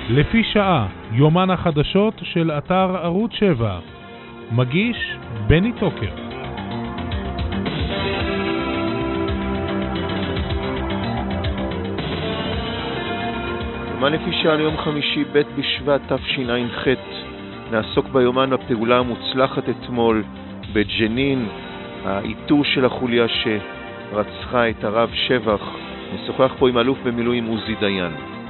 לפי שעה, יומן החדשות של אתר ערוץ 7. מגיש בני טוקר. יומן לפי שעה ליום חמישי ב' בשבט תשע"ח. נעסוק ביומן בפעולה המוצלחת אתמול בג'נין, האיתור של החוליה שרצחה את הרב שבח. נשוחח פה עם אלוף במילואים עוזי דיין.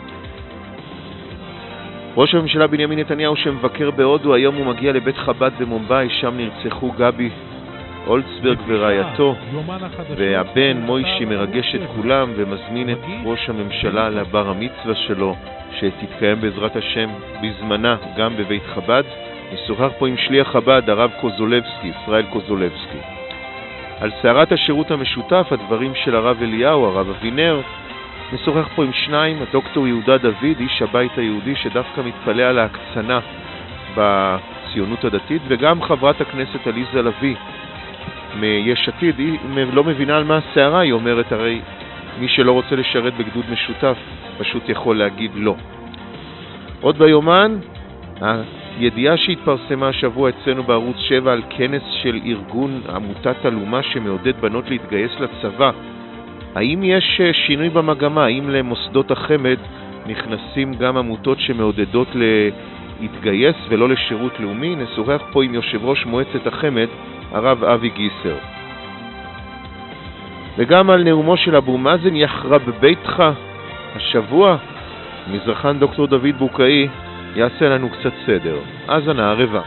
ראש הממשלה בנימין נתניהו שמבקר בהודו, היום הוא מגיע לבית חב"ד במומבאי, שם נרצחו גבי אולצברג ורעייתו, והבן מוישי מרגש את כולם ומזמין את ראש הממשלה לבר המצווה שלו שתתקיים בעזרת השם בזמנה גם בבית חב"ד. נשוחח פה עם שליח חב"ד הרב קוזולבסקי, ישראל קוזולבסקי, על סערת השירות המשותף, הדברים של הרב אליהו, הרב אבינר. נשוחח פה עם שניים, הדוקטור יהודה דוד, איש הבית היהודי שדווקא מתפלא על ההקצנה בציונות הדתית, וגם חברת הכנסת עליזה לביא מיש עתיד. היא לא מבינה על מה הסערה, היא אומרת הרי מי שלא רוצה לשרת בגדוד משותף פשוט יכול להגיד לא. עוד ביומן, הידיעה שהתפרסמה השבוע אצלנו בערוץ 7 על כנס של ארגון עמותת אלומה שמעודד בנות להתגייס לצבא. האם יש שינוי במגמה? האם למוסדות החמד נכנסים גם עמותות שמעודדות להתגייס ולא לשירות לאומי? נשוחח פה עם יושב ראש מועצת החמד, הרב אבי גיסר. וגם על נאומו של אבו מאזן יחרב ביתך השבוע, מזרחן דוקטור דוד בוקאי יעשה לנו קצת סדר. אז אנא ערבה.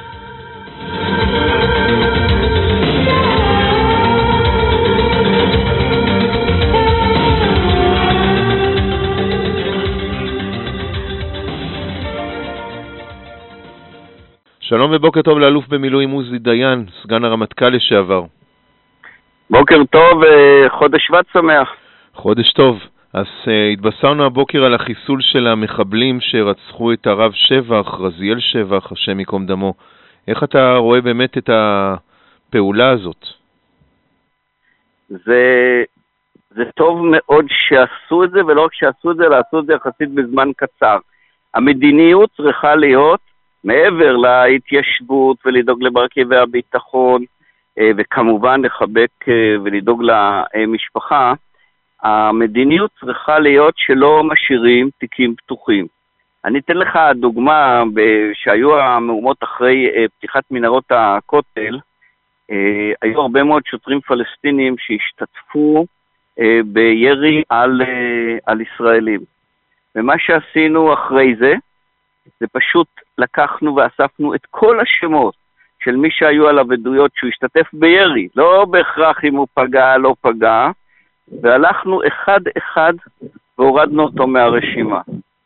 שלום ובוקר טוב לאלוף במילואים עוזי דיין, סגן הרמטכ"ל לשעבר. בוקר טוב, חודש שבט שמח. חודש טוב. אז התבשרנו הבוקר על החיסול של המחבלים שרצחו את הרב שבח, רזיאל שבח, השם יקום דמו. איך אתה רואה באמת את הפעולה הזאת? זה טוב מאוד שעשו את זה, ולא רק שעשו את זה, לעשו את זה יחסית בזמן קצר. המדיניות צריכה להיות מעבר להתיישבות ולדאוג למרכיבי הביטחון, וכמובן לחבק ולדאוג למשפחה. המדיניות צריכה להיות שלא משאירים תיקים פתוחים. אני אתן לך דוגמה, שהיו המהומות אחרי פתיחת מנהרות הכותל, היו הרבה מאוד שוטרים פלסטינים שהשתתפו בירי על ישראלים. ומה שעשינו אחרי זה פשוט לקחנו ואספנו את כל השמות של מי שהיו עליו עדויות שהוא השתתף בירי, לא בהכרח אם הוא פגע, לא פגע, והלכנו אחד אחד והורדנו אותו מהרשימה.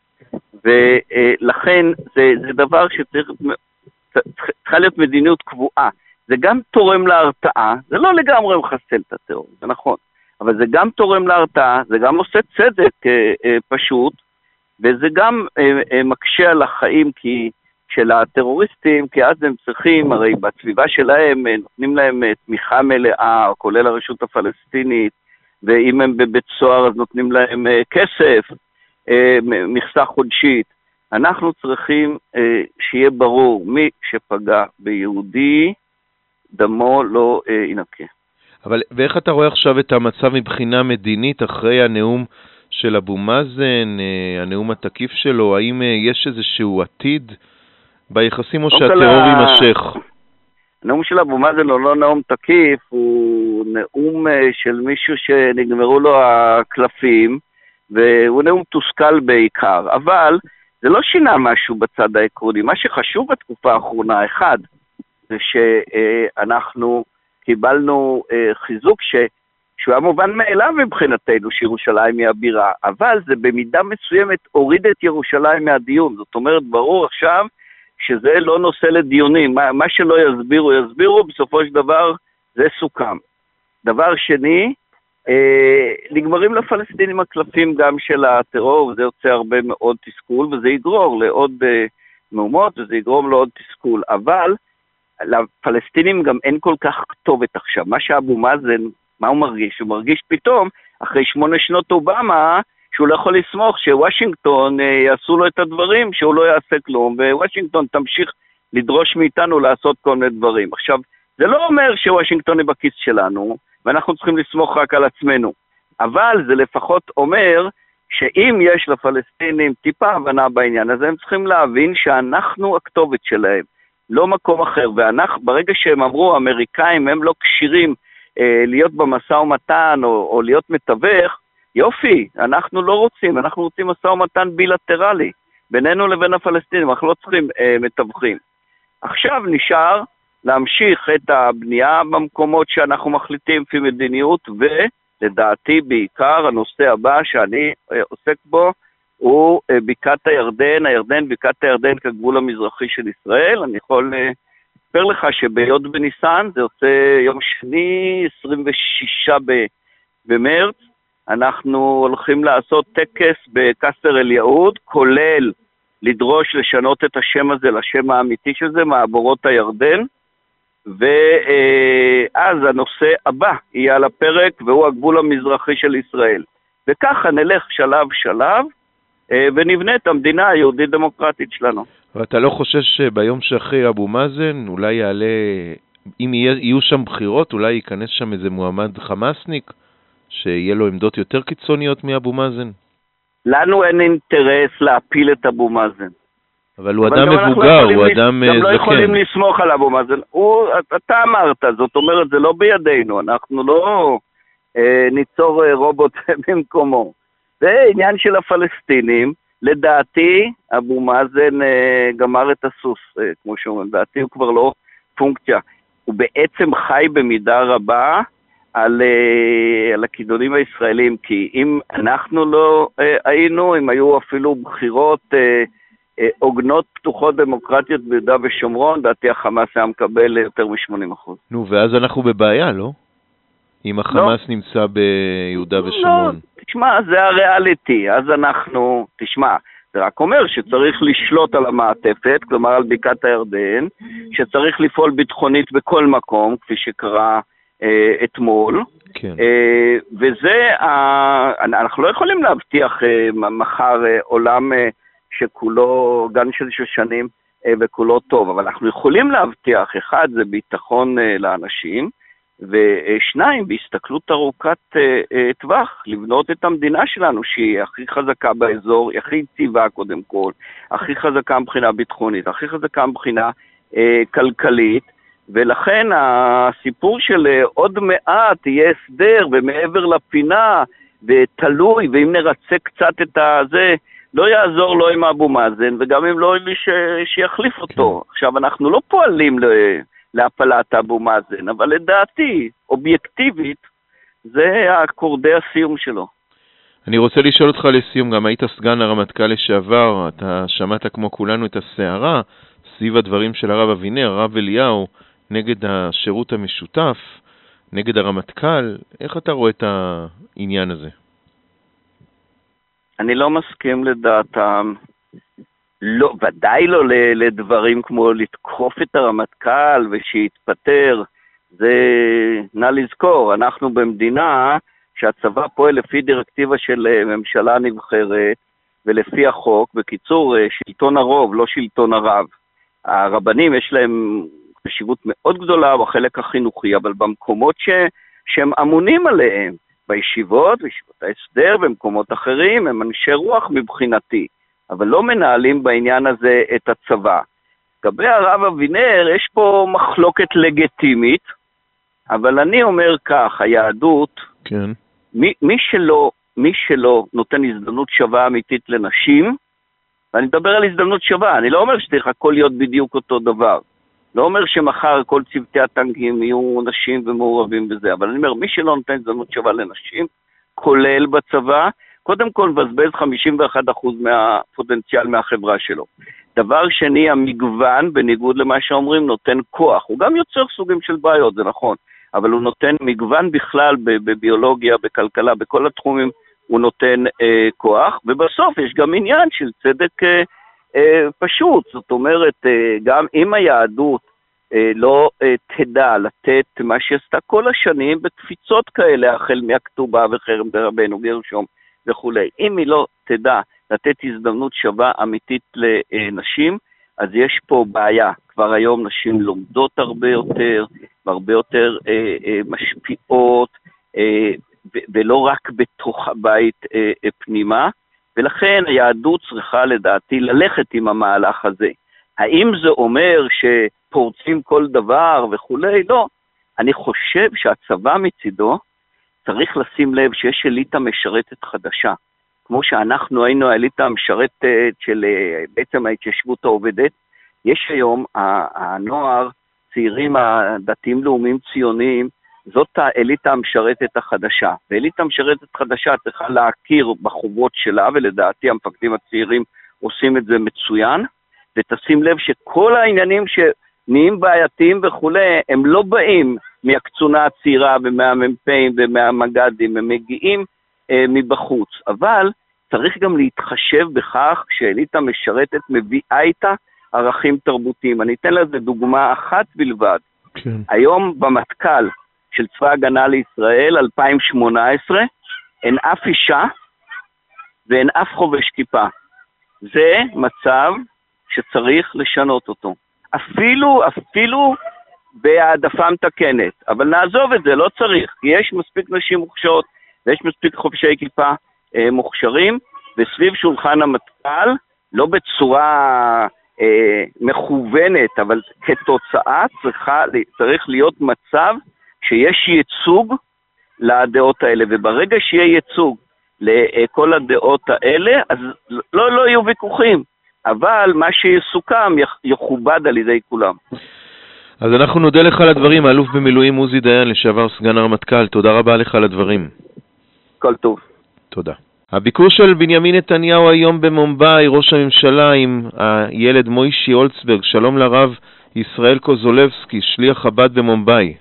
ולכן זה דבר צריכה להיות מדיניות קבועה. זה גם תורם להרתעה, זה לא לגמרי מחסל את הטרור, זה נכון, אבל זה גם תורם להרתעה, זה גם עושה צדק פשוט, וזה גם מקשה על החיים של הטרוריסטים, כי אז הם צריכים, הרי בסביבה שלהם נותנים להם תמיכה מלאה, כולל הרשות הפלסטינית, ואם הם בבית סוהר אז נותנים להם כסף, מכסה חודשית. אנחנו צריכים שיהיה ברור, מי שפגע ביהודי, דמו לא ינקה. אבל ואיך אתה רואה עכשיו את המצב מבחינה מדינית אחרי הנאום של אבו מאזן, הנאום התקיף שלו? האם יש איזשהו עתיד ביחסים או שהטרור יימשך? הנאום של אבו מאזן הוא לא נאום תקיף, הוא נאום של מישהו שנגמרו לו הקלפים, והוא נאום תוסכל בעיקר, אבל זה לא שינה משהו בצד העקרוני. מה שחשוב בתקופה האחרונה, אחד, זה שאנחנו קיבלנו חיזוק שהוא היה מובן מאליו מבחינתנו שירושלים היא הבירה, אבל זה במידה מסוימת הוריד את ירושלים מהדיון. זאת אומרת, ברור עכשיו שזה לא נושא לדיונים, מה שלא יסבירו, בסופו של דבר זה סוכם. דבר שני, נגמרים לפלסטינים הקלפים גם של הטרור, וזה יוצא הרבה מאוד תסכול, וזה יגרור לעוד מהומות, וזה יגרום לעוד תסכול, אבל לפלסטינים גם אין כל כך כתובת עכשיו. מה שאבו מאזן, מה הוא מרגיש? הוא מרגיש פתאום, אחרי 8 שנות אובמה, שהוא לא יכול לסמוך שוושינגטון יעשו לו את הדברים, שהוא לא יעשה כלום, ווושינגטון תמשיך לדרוש מאיתנו לעשות כל מיני דברים. עכשיו, זה לא אומר שוושינגטון היא בכיס שלנו, ואנחנו צריכים לסמוך רק על עצמנו, אבל זה לפחות אומר שאם יש לפלסטינים טיפה הבנה בעניין הזה, הם צריכים להבין שאנחנו הכתובת שלהם, לא מקום אחר, ברגע שהם אמרו, האמריקאים הם לא קשירים להיות במשא ומתן או להיות מתווך, יופי, אנחנו לא רוצים, אנחנו רוצים משא ומתן בילטרלי, בינינו לבין הפלסטינים, אנחנו לא צריכים מתווכים. עכשיו נשאר להמשיך את הבנייה במקומות שאנחנו מחליטים לפי מדיניות, ולדעתי בעיקר הנושא הבא שאני עוסק בו, הוא בקעת הירדן, בקעת הירדן כגבול המזרחי של ישראל. אני יכול לספר לך שבי' בניסן, זה יוצא יום שני, 26 במרץ, אנחנו הולכים לעשות טקס בקסר אל יהוד, כולל לדרוש לשנות את השם הזה לשם האמיתי של זה, מעבורות הירדן, ואז הנושא הבא יהיה על הפרק, והוא הגבול המזרחי של ישראל. וככה נלך שלב שלב, ונבנה את המדינה היהודית דמוקרטית שלנו. ואתה לא חושש שביום שאחרי אבו מאזן, אולי יעלה, אם יהיו שם בחירות, אולי ייכנס שם איזה מועמד חמאסניק, שיהיה לו עמדות יותר קיצוניות מאבו מאזן? לנו אין אינטרס להפיל את אבו מאזן. אבל הוא אדם מבוגר, הוא אדם זקן. גם לא יכולים לסמוך על אבו מאזן. אתה אמרת, זאת אומרת, זה לא בידינו, אנחנו לא ניצור רובוט במקומו. זה עניין של הפלסטינים. לדעתי, אבו מאזן גמר את הסוס, כמו שאומרים. לדעתי הוא כבר לא פונקציה. הוא בעצם חי במידה רבה על הכידונים הישראלים, כי אם אנחנו לא היינו, אם היו אפילו בחירות עוגנות פתוחות דמוקרטיות ביהודה ושומרון, דעתי החמאס היה מקבל יותר מ-80%. נו, ואז אנחנו בבעיה, לא? אם החמאס נמצא ביהודה ושומרון. לא, תשמע, זה הריאליטי, אז אנחנו, תשמע, זה רק אומר שצריך לשלוט על המעטפת, כלומר על בקעת הירדן, שצריך לפעול ביטחונית בכל מקום, כפי שקרה אתמול, כן. וזה, אנחנו לא יכולים להבטיח מחר עולם שכולו גן של שושנים וכולו טוב, אבל אנחנו יכולים להבטיח, אחד, זה ביטחון לאנשים, ושניים, בהסתכלות ארוכת טווח, לבנות את המדינה שלנו, שהיא הכי חזקה באזור, היא הכי יציבה קודם כל, הכי חזקה מבחינה ביטחונית, הכי חזקה מבחינה כלכלית, ולכן הסיפור של עוד מעט יהיה הסדר ומעבר לפינה ותלוי, ואם נרצה קצת את זה, לא יעזור לו עם אבו מאזן, וגם אם לא יהיה מי שיחליף אותו. עכשיו, אנחנו לא פועלים להפלת אבו מאזן, אבל לדעתי, אובייקטיבית, זה הקורדי הסיום שלו. אני רוצה לשאול אותך לסיום, גם היית סגן הרמטכ"ל לשעבר, אתה שמעת כמו כולנו את הסערה, סביב הדברים של הרב אבינר, הרב אליהו, נגד השירות המשותף, נגד הרמטכ"ל, איך אתה רואה את העניין הזה? אני לא מסכים לדעתם, לא, ודאי לא לדברים כמו לתקוף את הרמטכ"ל ושיתפטר, זה נא לזכור, אנחנו במדינה שהצבא פועל לפי דירקטיבה של ממשלה נבחרת ולפי החוק, בקיצור שלטון הרוב, לא שלטון הרב. הרבנים יש להם חשיבות מאוד גדולה בחלק החינוכי, אבל במקומות שהם אמונים עליהם, בישיבות ההסדר, במקומות אחרים, הם אנשי רוח מבחינתי, אבל לא מנהלים בעניין הזה את הצבא. לגבי הרב אבינר, יש פה מחלוקת לגיטימית, אבל אני אומר כך, היהדות, כן. מי שלא נותן הזדמנות שווה אמיתית לנשים, ואני מדבר על הזדמנות שווה, אני לא אומר שצריך הכל להיות בדיוק אותו דבר, לא אומר שמחר כל צוותי הטנקים יהיו נשים ומעורבים בזה, אבל אני אומר, מי שלא נותן הזדמנות שווה לנשים, כולל בצבא, קודם כל מבזבז 51% מהפוטנציאל מהחברה שלו. דבר שני, המגוון, בניגוד למה שאומרים, נותן כוח. הוא גם יוצר סוגים של בעיות, זה נכון, אבל הוא נותן מגוון בכלל בביולוגיה, בכלכלה, בכל התחומים הוא נותן כוח, ובסוף יש גם עניין של צדק פשוט. זאת אומרת, גם אם היהדות לא תדע לתת מה שעשתה כל השנים בקפיצות כאלה, החל מהכתובה וחרם ברבנו גרשום, וכולי. אם היא לא תדע לתת הזדמנות שווה אמיתית לנשים, אז יש פה בעיה. כבר היום נשים לומדות הרבה יותר, והרבה יותר משפיעות, ולא רק בתוך הבית פנימה, ולכן היהדות צריכה לדעתי ללכת עם המהלך הזה. האם זה אומר שפורצים כל דבר וכולי? לא. אני חושב שהצבא מצידו צריך לשים לב שיש אליטה משרתת חדשה. כמו שאנחנו היינו האליטה המשרתת של בעצם ההתיישבות העובדת, יש היום הנוער, צעירים הדתיים לאומיים ציוניים, זאת האליטה המשרתת החדשה. ואליטה המשרתת חדשה צריכה להכיר בחובות שלה, ולדעתי המפקדים הצעירים עושים את זה מצוין, ותשים לב שכל העניינים שנהיים בעייתיים וכולי, הם לא באים מהקצונה הצעירה ומהמ"פים ומהמג"דים, הם מגיעים מבחוץ. אבל צריך גם להתחשב בכך שאליטה משרתת מביאה איתה ערכים תרבותיים. אני אתן לזה דוגמה אחת בלבד. כן. היום במטכ"ל של צבא הגנה לישראל 2018, אין אף אישה ואין אף חובש כיפה. זה מצב שצריך לשנות אותו. אפילו בהעדפה מתקנת. אבל נעזוב את זה, לא צריך. יש מספיק נשים מוכשרות, ויש מספיק חובשי כיפה מוכשרים, וסביב שולחן המטכ"ל, לא בצורה מכוונת, אבל כתוצאה צריך להיות מצב שיש ייצוג לדעות האלה, וברגע שיהיה ייצוג לכל הדעות האלה, אז לא יהיו ויכוחים, אבל מה שיסוכם יכובד על ידי כולם. אז אנחנו נודה לך על הדברים, האלוף במילואים עוזי דיין, לשעבר סגן הרמטכ"ל, תודה רבה לך על הדברים. כל טוב. תודה. הביקור של בנימין נתניהו היום במומבאי, ראש הממשלה עם הילד מוישי אולצברג, שלום לרב ישראל קוזולבסקי, שליח חב"ד במומבאי.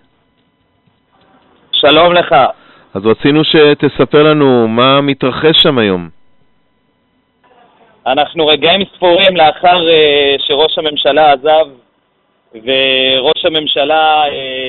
שלום לך. אז רצינו שתספר לנו מה מתרחש שם היום. אנחנו רגעים ספורים לאחר שראש הממשלה עזב, וראש הממשלה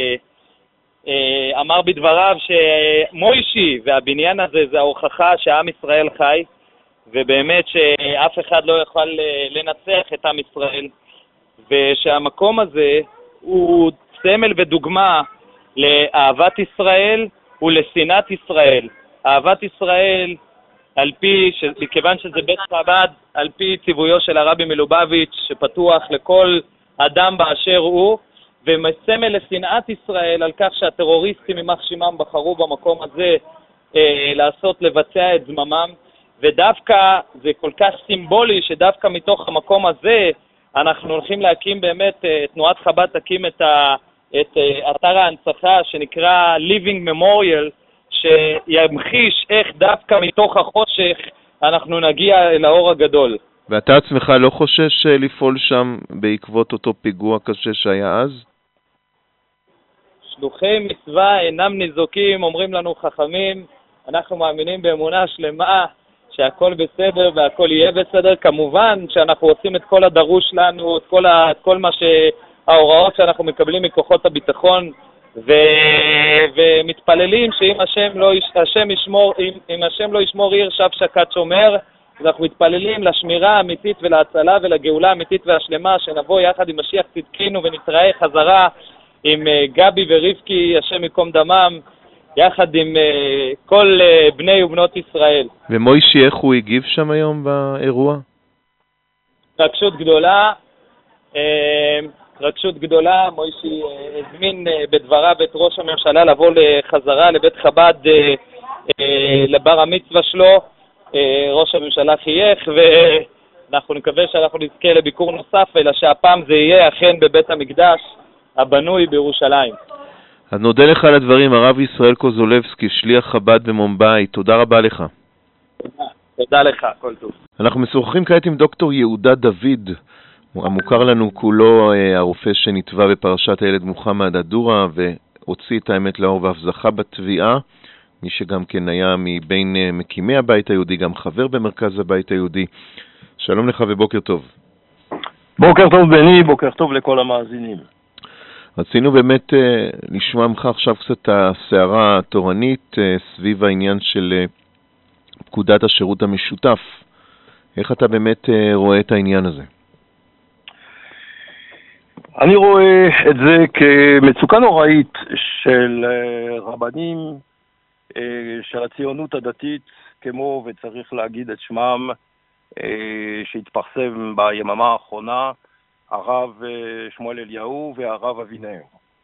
אמר בדבריו שמוישי והבניין הזה זה ההוכחה שעם ישראל חי, ובאמת שאף אחד לא יכול לנצח את עם ישראל, ושהמקום הזה הוא סמל ודוגמה לאהבת ישראל ולשנאת ישראל. אהבת ישראל מכיוון שזה בית חב"ד, על פי ציוויו של הרבי מלובביץ' שפתוח לכל אדם באשר הוא, ומסמל לשנאת ישראל על כך שהטרוריסטים יימח שמם בחרו במקום הזה לבצע את זממם, ודווקא זה כל כך סימבולי שדווקא מתוך המקום הזה אנחנו הולכים להקים באמת, תנועת חב"ד תקים את אתר ההנצחה שנקרא Living Memorial, שימחיש איך דווקא מתוך החושך אנחנו נגיע אל האור הגדול. ואתה עצמך לא חושש לפעול שם בעקבות אותו פיגוע קשה שהיה אז? שלוחי מצווה אינם ניזוקים, אומרים לנו חכמים. אנחנו מאמינים באמונה שלמה שהכל בסדר והכל יהיה בסדר. כמובן שאנחנו עושים את כל הדרוש לנו, את כל מה שההוראות שאנחנו מקבלים מכוחות הביטחון, ומתפללים שאם השם לא ישמור עיר שב שקד שומר, אז אנחנו מתפללים לשמירה האמיתית ולהצלה ולגאולה האמיתית והשלמה, שנבוא יחד עם משיח צדקנו ונתראה חזרה עם גבי ורבקי, השם יקום דמם, יחד עם כל בני ובנות ישראל. ומוישי, איך הוא הגיב שם היום באירוע? רגשות גדולה. מוישי הזמין בדבריו את ראש הממשלה לבוא לחזרה לבית חב"ד לבר המצווה שלו. ראש הממשלה חייך, ואנחנו נקווה שאנחנו נזכה לביקור נוסף, אלא שהפעם זה יהיה אכן בבית המקדש הבנוי בירושלים. אז נודה לך על הדברים, הרב ישראל קוזולבסקי, שליח חב"ד במומבאי, תודה רבה לך. תודה לך, כל טוב. אנחנו משוחחים כעת עם דוקטור יהודה דוד, המוכר לנו כולו הרופא שנתבע בפרשת הילד מוחמד אדורה, והוציא את האמת לאור ואף זכה בתביעה, מי שגם כן היה מבין מקימי הבית היהודי, גם חבר במרכז הבית היהודי. שלום לך ובוקר טוב. בוקר טוב בני, בוקר טוב לכל המאזינים. רצינו באמת לשמוע ממך עכשיו קצת הסערה התורנית סביב העניין של פקודת השירות המשותף. איך אתה באמת רואה את העניין הזה? אני רואה את זה כמצוקה נוראית של רבנים של הציונות הדתית, כמו, וצריך להגיד את שמם, שהתפרסם ביממה האחרונה, הרב שמואל אליהו והרב אבינר.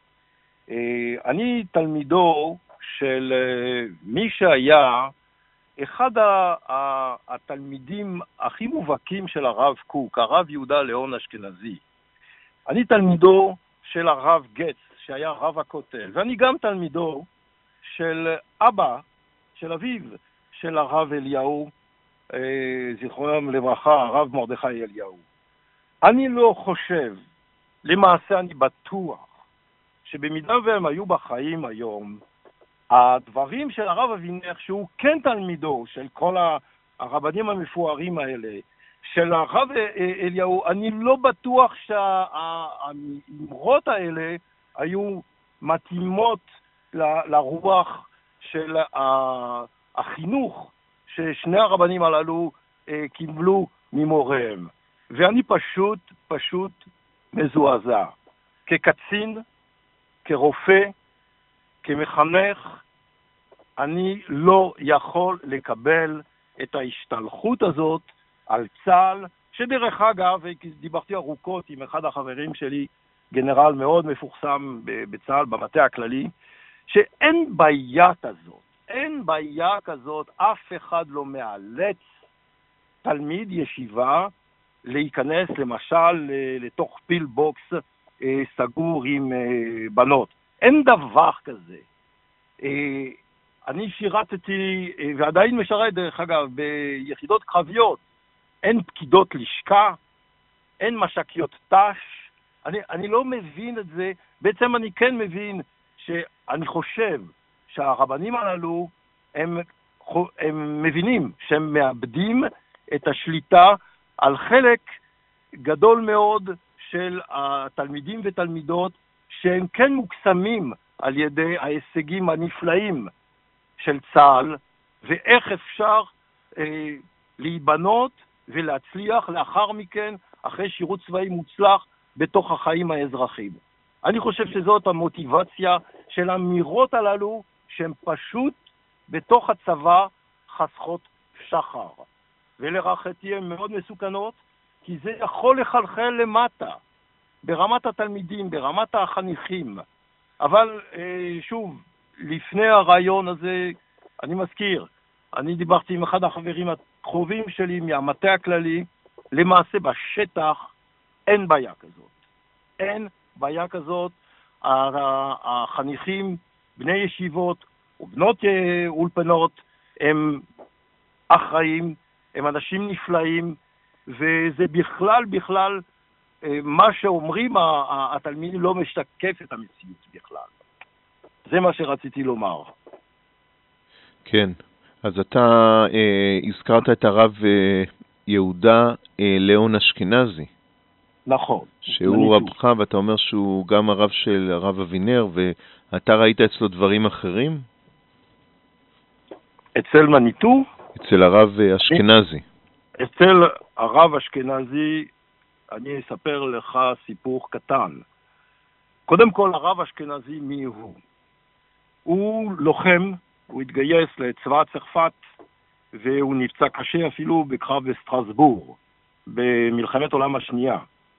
אני תלמידו של מי שהיה אחד התלמידים הכי מובהקים של הרב קוק, הרב יהודה ליאון אשכנזי. אני תלמידו של הרב גץ, שהיה רב הכותל, ואני גם תלמידו של אבא, של אביו, של הרב אליהו, זיכרונם לברכה, הרב מרדכי אליהו. אני לא חושב, למעשה אני בטוח, שבמידה והם היו בחיים היום, הדברים של הרב אבינר, שהוא כן תלמידו של כל הרבנים המפוארים האלה, של הרב אליהו, אני לא בטוח שהאמרות האלה היו מתאימות לרוח של החינוך ששני הרבנים הללו קיבלו ממוריהם. ואני פשוט מזועזע. כקצין, כרופא, כמחנך, אני לא יכול לקבל את ההשתלחות הזאת על צה"ל, שדרך אגב, דיברתי ארוכות עם אחד החברים שלי, גנרל מאוד מפורסם בצה"ל, במטה הכללי, שאין בעיה כזאת, אף אחד לא מאלץ תלמיד ישיבה להיכנס למשל לתוך פילבוקס סגור עם בנות. אין דבר כזה. אני שירתתי, ועדיין משרת דרך אגב, ביחידות קרביות. אין פקידות לשכה, אין משקיות תש. אני לא מבין את זה. בעצם אני כן מבין שאני חושב שהרבנים הללו הם מבינים שהם מאבדים את השליטה על חלק גדול מאוד של התלמידים ותלמידות שהם כן מוקסמים על ידי ההישגים הנפלאים של צה"ל, ואיך אפשר להיבנות ולהצליח לאחר מכן, אחרי שירות צבאי מוצלח, בתוך החיים האזרחיים. אני חושב שזאת המוטיבציה של האמירות הללו, שהן פשוט בתוך הצבא חסכות שחר. ולרחתי הן מאוד מסוכנות, כי זה יכול לחלחל למטה, ברמת התלמידים, ברמת החניכים. אבל שוב, לפני הרעיון הזה, אני מזכיר, אני דיברתי עם אחד החברים הקרובים שלי מהמטה הכללי, למעשה בשטח אין בעיה כזאת. אין בעיה כזאת. החניכים, בני ישיבות ובנות אולפנות, הם אחראים, הם אנשים נפלאים, וזה בכלל מה שאומרים התלמידים לא משתקף את המציאות בכלל. זה מה שרציתי לומר. כן, אז אתה הזכרת את הרב יהודה ליאון אשכנזי. נכון. שהוא רבך, ואתה אומר שהוא גם הרב של הרב אבינר, ואתה ראית אצלו דברים אחרים? אצל מניטו? אצל הרב אשכנזי. אצל הרב אשכנזי אני אספר לך סיפור קטן. קודם כל, הרב אשכנזי מי הוא? הוא לוחם, הוא התגייס לצבא צרפת, והוא נפצע קשה אפילו בקרב בסטרסבורג, במלחמת העולם השנייה.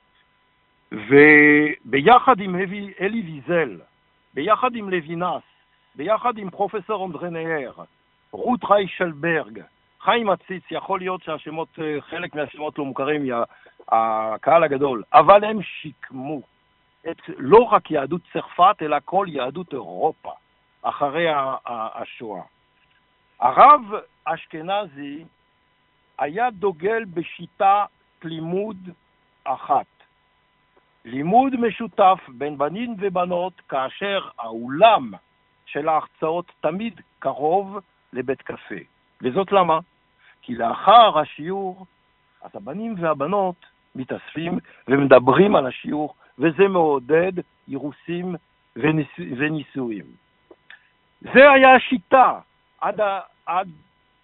וביחד עם אלי ויזל, ביחד עם לוינס, ביחד עם פרופסור אנדרי נהר, רות ריישלברג, חיים עציץ, יכול להיות שהשמות, חלק מהשמות לא מוכרים מהקהל הגדול, אבל הם שיקמו את לא רק יהדות צרפת, אלא כל יהדות אירופה, אחרי השואה. הרב אשכנזי היה דוגל בשיטה לימוד אחת. לימוד משותף בין בנים ובנות, כאשר האולם של ההרצאות תמיד קרוב לבית קפה. וזאת למה? כי לאחר השיעור, אז הבנים והבנות מתאספים ומדברים על השיעור, וזה מעודד אירוסים ונישואים. זה היה השיטה עד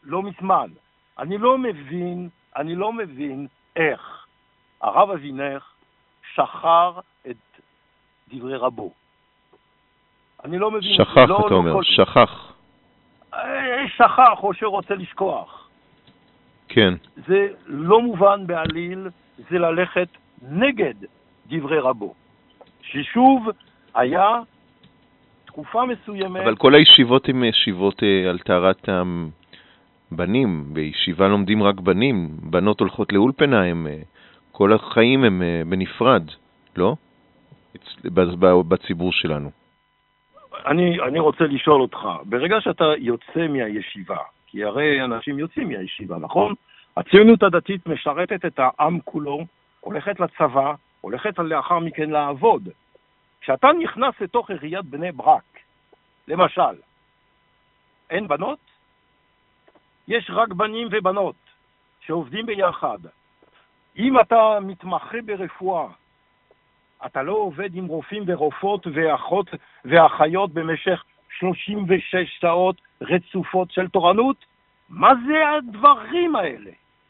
לא מזמן. אני לא מבין איך הרב אבינר שחר את דברי רבו. אני לא מבין. שכח, אתה אומר, שכח. שכח או שרוצה לשכוח. כן. זה לא מובן בעליל, זה ללכת נגד דברי רבו. ששוב היה תקופה מסוימת... אבל כל הישיבות הן ישיבות על טהרת הבנים, בישיבה לומדים רק בנים, בנות הולכות לאולפנה, כל החיים הם בנפרד, לא? בציבור שלנו. אני רוצה לשאול אותך, ברגע שאתה יוצא מהישיבה, כי הרי אנשים יוצאים מהישיבה, נכון? הציונות הדתית משרתת את העם כולו, הולכת לצבא, הולכת לאחר מכן לעבוד. כשאתה נכנס לתוך עיריית בני ברק, למשל, אין בנות? יש רק בנים ובנות שעובדים ביחד. אם אתה מתמחה ברפואה, אתה לא עובד עם רופאים ורופאות ואחות ואחיות במשך 36 שעות רצופות של תורנות? מה זה הדברים האלה?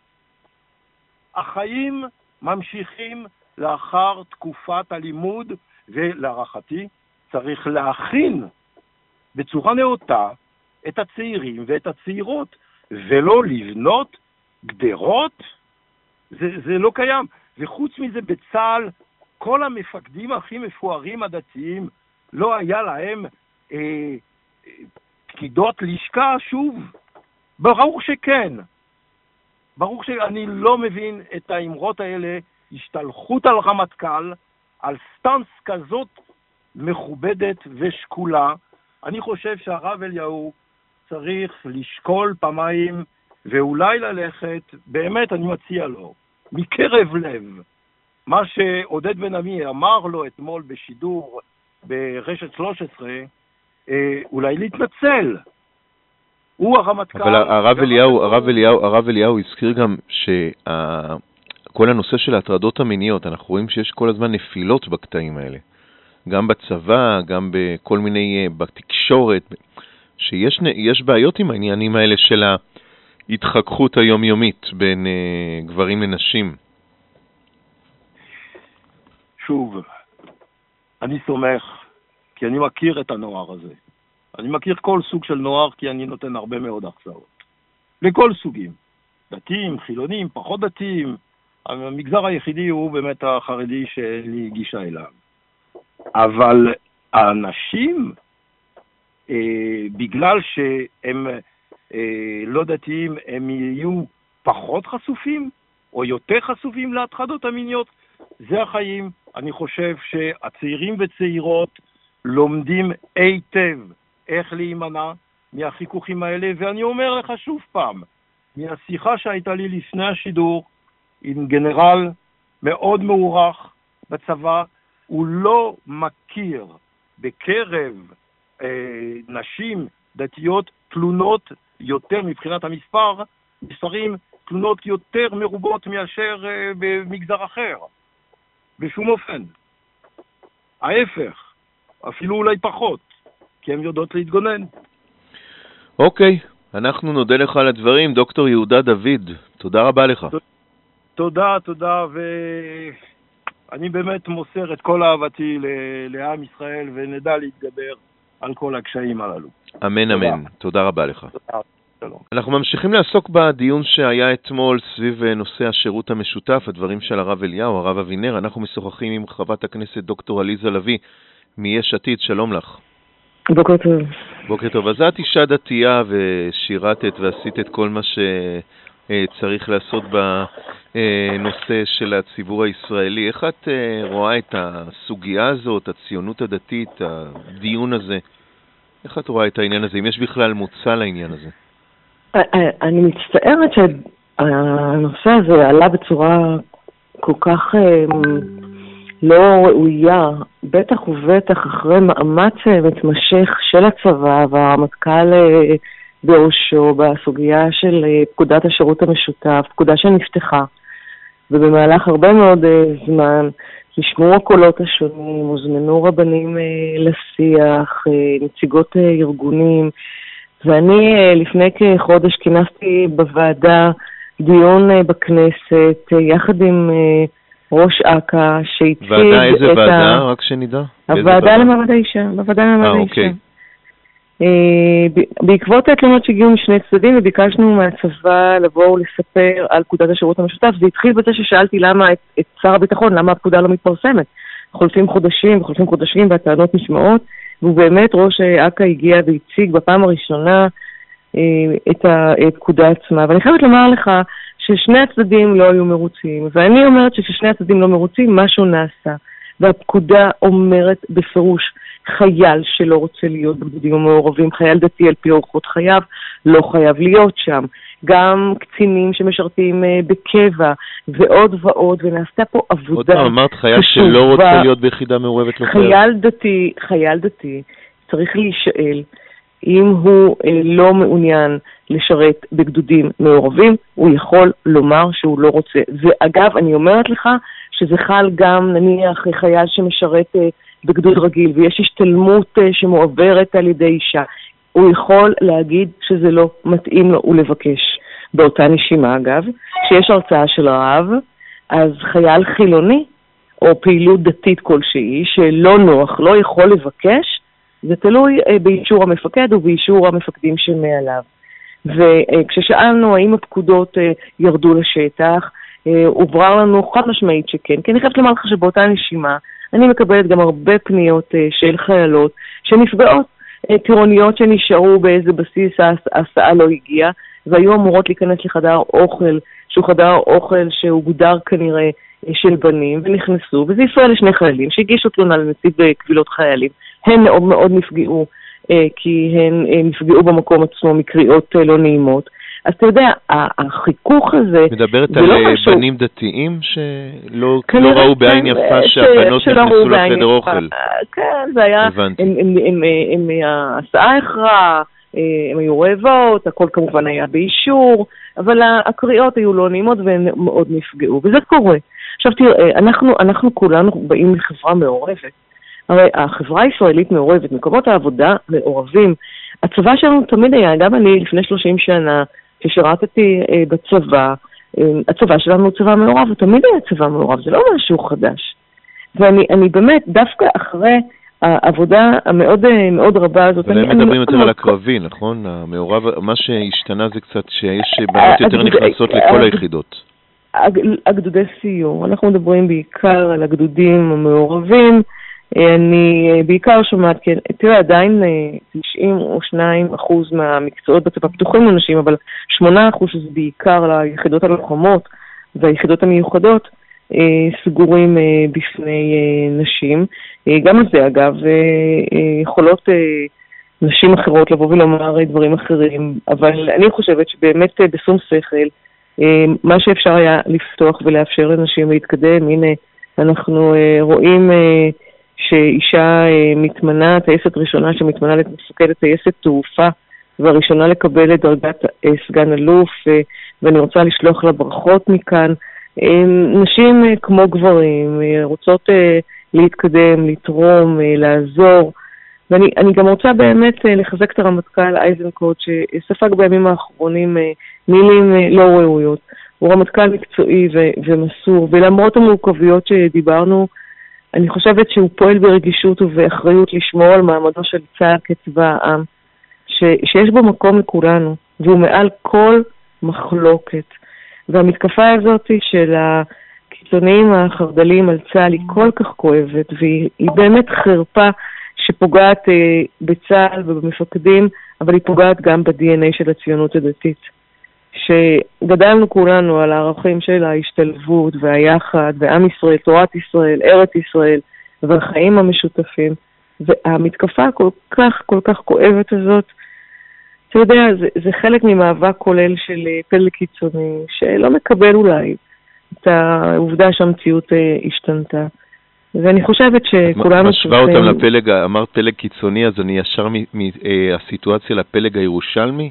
החיים ממשיכים לאחר תקופת הלימוד, ולהערכתי צריך להכין בצורה נאותה את הצעירים ואת הצעירות, ולא לבנות גדרות. זה לא קיים. וחוץ מזה בצה"ל, כל המפקדים הכי מפוארים הדתיים, לא היה להם פקידות לשכה שוב? ברור שכן. ברור שאני לא מבין את האמרות האלה, השתלחות על רמטכ"ל, על סטנס כזאת מכובדת ושקולה. אני חושב שהרב אליהו צריך לשקול פעמיים, ואולי ללכת, באמת אני מציע לו, מקרב לב, מה שעודד בן עמי אמר לו אתמול בשידור ברשת 13, אולי להתנצל. הוא הרמטכ"ל. אבל הרב אליהו הזכיר גם שכל הנושא של ההטרדות המיניות, אנחנו רואים שיש כל הזמן נפילות בקטעים האלה. גם בצבא, גם בכל מיני, בתקשורת, שיש בעיות עם העניינים האלה של ההתחככות היומיומית בין גברים לנשים. שוב, אני סומך, כי אני מכיר את הנוער הזה. אני מכיר כל סוג של נוער, כי אני נותן הרבה מאוד הרצאות. לכל סוגים. דתיים, חילונים, פחות דתיים. המגזר היחידי הוא באמת החרדי שאין לי גישה אליו. אבל האנשים, בגלל שהם לא דתיים, הם יהיו פחות חשופים, או יותר חשופים להטרדות המיניות. זה החיים. אני חושב שהצעירים וצעירות לומדים היטב איך להימנע מהחיכוכים האלה, ואני אומר לך שוב פעם, מהשיחה שהייתה לי לפני השידור עם גנרל מאוד מעורך בצבא, הוא לא מכיר בקרב נשים דתיות תלונות יותר מבחינת מספרים, תלונות יותר מרובות מאשר במגזר אחר. בשום אופן. ההפך, אפילו אולי פחות, כי הן יודעות להתגונן. אוקיי, אנחנו נודה לך על הדברים, דוקטור יהודה דוד. תודה רבה לך. תודה, ואני באמת מוסר את כל אהבתי לעם ישראל, ונדע להתגבר על כל הקשיים הללו. אמן, אמן. תודה רבה לך. תודה. שלום. אנחנו ממשיכים לעסוק בדיון שהיה אתמול סביב נושא השירות המשותף, הדברים של הרב אליהו, הרב אבינר. אנחנו משוחחים עם חברת הכנסת דוקטור עליזה לביא מיש עתיד. שלום לך. בוקר טוב. בוקר טוב. אז את אישה דתייה ושירתת ועשית את כל מה שצריך לעשות בנושא של הציבור הישראלי. איך את רואה את הסוגיה הזאת, הציונות הדתית, הדיון הזה? איך את רואה את העניין הזה? אם יש בכלל מוצא לעניין הזה? אני מצטערת שהנושא הזה עלה בצורה כל כך לא ראויה, בטח ובטח אחרי מאמץ מתמשך של הצבא והרמטכ"ל בראשו בסוגיה של פקודת השירות המשותף, פקודה שנפתחה, ובמהלך הרבה מאוד זמן נשמעו הקולות השונים, הוזמנו רבנים לשיח, נציגות ארגונים, ואני לפני כחודש כינסתי בוועדה דיון בכנסת, יחד עם ראש אכ"א, שהציג ועדה, איזה ועדה? רק שנדע. הוועדה למעמד האישה, בוועדה למעמד האישה. אוקיי. בעקבות התלונות שהגיעו משני צדדים, וביקשנו מהצבא לבוא ולספר על פקודת השירות המשותף. זה התחיל בזה ששאלתי למה את שר הביטחון, למה הפקודה לא מתפרסמת. חולפים חודשים והטענות נשמעות, והוא באמת ראש אכ"א הגיע והציג בפעם הראשונה את הפקודה עצמה. ואני חייבת לומר לך ששני הצדדים לא היו מרוצים, ואני אומרת ששני הצדדים לא מרוצים, משהו נעשה. והפקודה אומרת בפירוש, חייל שלא רוצה להיות בגדודים המעורבים, חייל דתי על פי אורחות חייו, לא חייב להיות שם. גם קצינים שמשרתים בקבע, ועוד ועוד, ונעשתה פה עבודה. עוד פעם אמרת חייל שלא רוצה להיות ביחידה מעורבת לא חייב. חייל דתי צריך להישאל, אם הוא לא מעוניין לשרת בגדודים מעורבים, הוא יכול לומר שהוא לא רוצה. ואגב, אני אומרת לך שזה חל גם נניח חייל שמשרת בגדוד רגיל, ויש השתלמות שמועברת על ידי אישה. הוא יכול להגיד שזה לא מתאים לו ולבקש. באותה נשימה אגב, שיש הרצאה של הרב, אז חייל חילוני, או פעילות דתית כלשהי, שלא נוח, לא יכול לבקש, זה תלוי באישור המפקד ובאישור המפקדים שמעליו. וכששאלנו האם הפקודות ירדו לשטח, הוברר לנו חד משמעית שכן, כי אני חייבת לומר לך שבאותה נשימה, אני מקבלת גם הרבה פניות של חיילות שנפגעות, טירוניות שנשארו באיזה בסיס ההסעה לא הגיעה, והיו אמורות להיכנס לחדר אוכל, שהוא חדר אוכל שהוא גודר כנראה של בנים, ונכנסו, וזה הפריע לשני חיילים שהגישו תלונה לנציב קבילות חיילים. הם מאוד מאוד נפגעו, כי הם נפגעו במקום עצמו מקריאות לא נעימות. אז אתה יודע, החיכוך הזה... מדברת על בנים דתיים שלא ראו בעין יפה שהבנות נכנסו לחדר אוכל. כן, זה היה... עם ההסעה הכרעה, הם היו רעבות, הכל כמובן היה באישור, אבל הקריאות היו לא נעימות והם מאוד נפגעו, וזה קורה. עכשיו תראה, אנחנו כולנו באים לחברה מעורבת. הרי החברה הישראלית מעורבת, מקומות העבודה מעורבים. הצבא שלנו תמיד היה, גם אני לפני 30 שנה, כששירתתי בצבא, הצבא שלנו הוא צבא מעורב, ותמיד היה צבא מעורב, זה לא משהו חדש. ואני באמת, דווקא אחרי העבודה המאוד מאוד רבה הזאת... אבל הם מדברים יותר על הקרבי, נכון? המעורב, מה שהשתנה זה קצת שיש בנות יותר נכנסות לכל היחידות. הגדודי סיור, אנחנו מדברים בעיקר על הגדודים המעורבים, אני בעיקר שומעת, תראה, עדיין 92% מהמקצועות בצבא פתוחים לנשים, אבל 8% זה בעיקר ליחידות הלוחמות והיחידות המיוחדות סגורים בפני נשים. גם על זה, אגב, יכולות נשים אחרות לבוא ולומר דברים אחרים, אבל אני חושבת שבאמת בשום שכל, מה שאפשר היה לפתוח ולאפשר לנשים להתקדם, הנה, אנחנו רואים... שאישה מתמנה, טייסת ראשונה שמתמנה למפקדת טייסת תעופה, והראשונה לקבל את דרגת סגן אלוף, ואני רוצה לשלוח לה ברכות מכאן. נשים כמו גברים, רוצות להתקדם, לתרום, לעזור, ואני גם רוצה באמת לחזק את הרמטכ"ל אייזנקוט, שספג בימים האחרונים מילים לא ראויות. הוא רמטכ"ל מקצועי ומסור, ולמרות המורכבויות שדיברנו, אני חושבת שהוא פועל ברגישות ובאחריות לשמור על מעמדו של צה"ל כצבא העם, שיש בו מקום לכולנו, והוא מעל כל מחלוקת. והמתקפה הזאת של הקיצוניים החרדלים על צה"ל היא כל כך כואבת, והיא באמת חרפה שפוגעת בצה"ל ובמפקדים, אבל היא פוגעת גם ב-DNA של הציונות הדתית. שגדלנו כולנו על הערכים של ההשתלבות והיחד, ועם ישראל, תורת ישראל, ארץ ישראל, והחיים המשותפים. והמתקפה כל כך כואבת הזאת, אתה יודע, זה חלק ממאבק כולל של פלג קיצוני, שלא מקבל אולי את העובדה שהמציאות השתנתה. ואני חושבת שכולנו... משווה אותם לפלג, אמרת פלג קיצוני, אז אני ישר מהסיטואציה לפלג הירושלמי?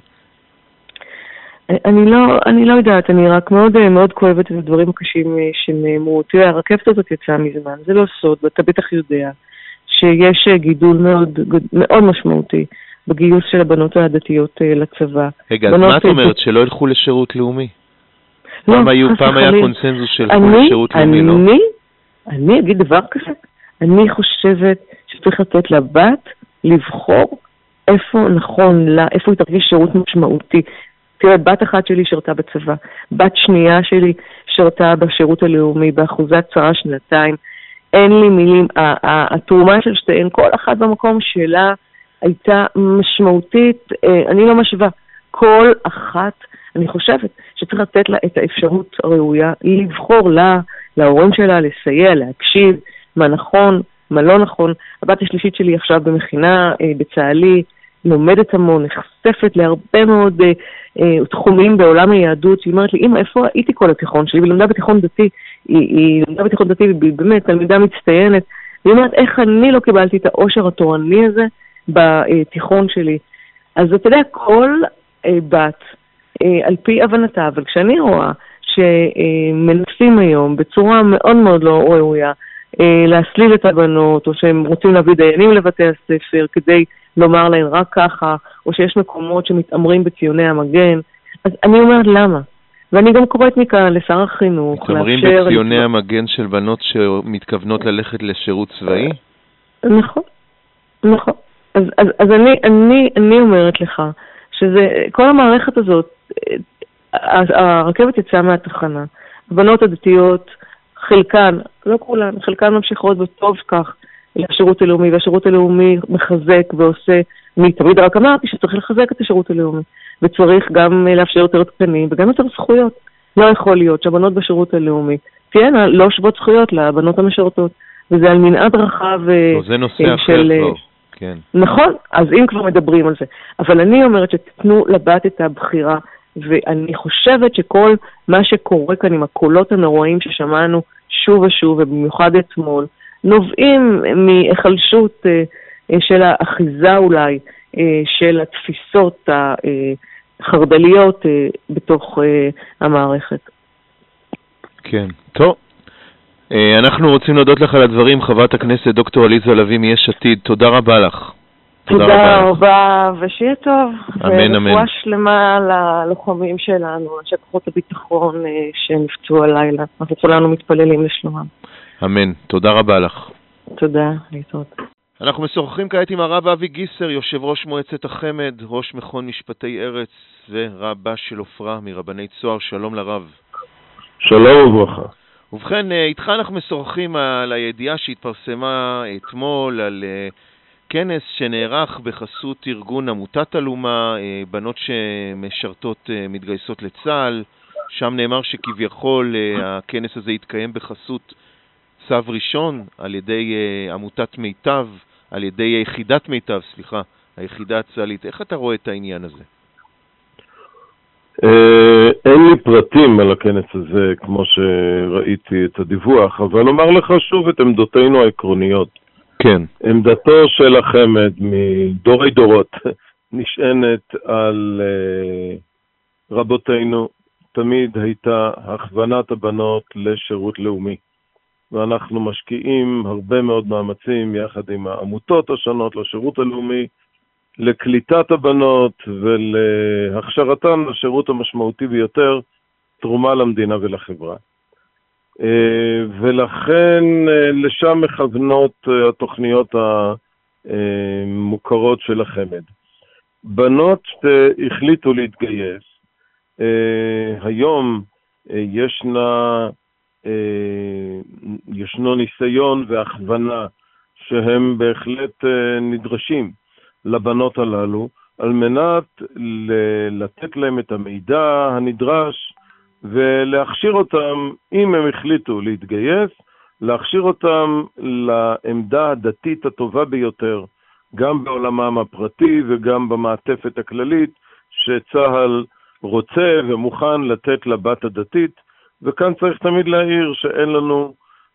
אני לא יודעת, אני רק מאוד כואבת את הדברים הקשים שנאמרו. תראה, הרכבת הזאת יצאה מזמן, זה לא סוד, ואתה בטח יודע שיש גידול מאוד משמעותי בגיוס של הבנות הדתיות לצבא. רגע, אז מה את אומרת? שלא ילכו לשירות לאומי? לא, פעם היה קונסנזוס של שירות לאומי, לא? אני אגיד דבר כזה. אני חושבת שצריך לתת לבת לבחור איפה נכון לה, איפה היא תרגיש שירות משמעותי. תראה, בת אחת שלי שרתה בצבא, בת שנייה שלי שרתה בשירות הלאומי, באחוזת צרה 2. אין לי מילים, התרומה של שתיהן, כל אחת במקום שלה הייתה משמעותית, אני לא משווה, כל אחת, אני חושבת שצריך לתת לה את האפשרות הראויה, לבחור לה, להורים שלה, לסייע, להקשיב, מה נכון, מה לא נכון. הבת השלישית שלי עכשיו במכינה בצהלי, לומדת המון, נחשפת להרבה מאוד תחומים בעולם היהדות. היא אומרת לי, אמא, איפה הייתי כל התיכון שלי? והיא למדה בתיכון דתי, היא למדה בתיכון דתי, באמת, תלמידה מצטיינת. היא אומרת, איך אני לא קיבלתי את העושר התורני הזה בתיכון שלי? אז אתה יודע, כל בת, על פי הבנתה, אבל כשאני רואה שמנסים היום בצורה מאוד מאוד לא ראויה, להסליל את הבנות, או שהם רוצים להביא דיינים לבתי הספר כדי לומר להן רק ככה, או שיש מקומות שמתאמרים בציוני המגן, אז אני אומרת למה? ואני גם קוראת מכאן לשר החינוך, מתאמרים בציוני המגן של בנות שמתכוונות ללכת לשירות צבאי? נכון, נכון. אז אני אומרת לך, שזה, כל המערכת הזאת, הרכבת יצאה מהתחנה, הבנות הדתיות, חלקן, לא כולן, חלקן ממשיכות וטוב כך לשירות הלאומי, והשירות הלאומי מחזק ועושה, אני תמיד רק אמרתי שצריך לחזק את השירות הלאומי, וצריך גם לאפשר יותר תקנים וגם יותר זכויות. לא יכול להיות שהבנות בשירות הלאומי תהיינה לא שוות זכויות לבנות המשרתות, וזה על מנעד רחב זה נושא אחר כבר, כן. נכון, אז אם כבר מדברים על זה. אבל אני אומרת שתתנו לבת את הבחירה, ואני חושבת שכל מה שקורה כאן עם הקולות הנוראים ששמענו שוב ושוב, ובמיוחד אתמול, נובעים מהיחלשות של האחיזה אולי, של התפיסות החרדליות בתוך המערכת. כן, טוב. אנחנו רוצים להודות לך על הדברים, חברת הכנסת דוקטור עליזה לביא מיש עתיד, תודה רבה לך. תודה רבה, ושיהיה טוב. אמן, אמן. ורפואה שלמה ללוחמים שלנו, אנשי כוחות הביטחון שנפצעו הלילה. אנחנו כולנו מתפללים לשלומם. אמן, תודה רבה לך. תודה, להתראות. אנחנו משוחחים כעת עם הרב אבי גיסר, יושב ראש מועצת החמ"ד, ראש מכון משפטי ארץ ורבה של עופרה מרבני צוהר. שלום לרב. שלום וברכה. ובכן, איתך אנחנו משוחחים על הידיעה שהתפרסמה אתמול על כנס שנערך בחסות ארגון עמותת אלומה, בנות שמשרתות מתגייסות לצה"ל. שם נאמר שכביכול הכנס הזה יתקיים בחסות צו ראשון על ידי עמותת מיטב, על ידי יחידת מיטב, היחידה הצה"לית. איך אתה רואה את העניין הזה? אין לי פרטים על הכנס הזה כמו שראיתי את הדיווח, אבל אומר לך שוב את עמדותינו העקרוניות. כן. עמדתו של החמ"ד מדורי דורות נשענת על רבותינו, תמיד הייתה הכוונת הבנות לשירות לאומי. ואנחנו משקיעים הרבה מאוד מאמצים יחד עם העמותות השונות לשירות הלאומי, לקליטת הבנות ולהכשרתן לשירות המשמעותי ביותר, תרומה למדינה ולחברה. ולכן לשם מכוונות התוכניות המוכרות של החמ"ד. בנות שהחליטו להתגייס, היום ישנו ניסיון והכוונה שהם בהחלט נדרשים לבנות הללו, על מנת לתת להם את המידע הנדרש ולהכשיר אותם, אם הם החליטו להתגייס, להכשיר אותם לעמדה הדתית הטובה ביותר, גם בעולמם הפרטי וגם במעטפת הכללית שצה"ל רוצה ומוכן לתת לבת הדתית. וכאן צריך תמיד להעיר שאין לנו,